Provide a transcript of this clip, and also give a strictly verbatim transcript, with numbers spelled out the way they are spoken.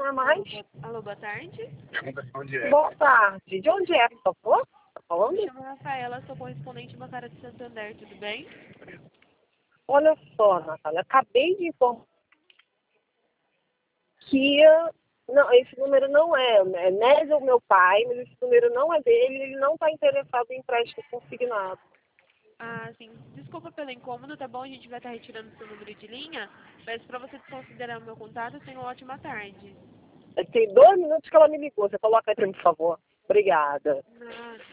não é mais? Alô, boa, alô, boa tarde. Boa tarde. De onde é, por favor? Tá falando? Me chamo Rafaela, sou correspondente bancária de Santander, tudo bem? Olha só, Natália, acabei de informar que não, esse número não é, é Nézio é o meu pai, mas esse número não é dele, ele não está interessado em empréstimo consignado. Ah, sim. Desculpa pelo incômodo, tá bom? A gente vai estar retirando seu número de linha. Peço pra você desconsiderar o meu contato. Tenha uma ótima tarde. Tem dois minutos que ela me ligou, você coloca aí, por favor. Obrigada. Nada.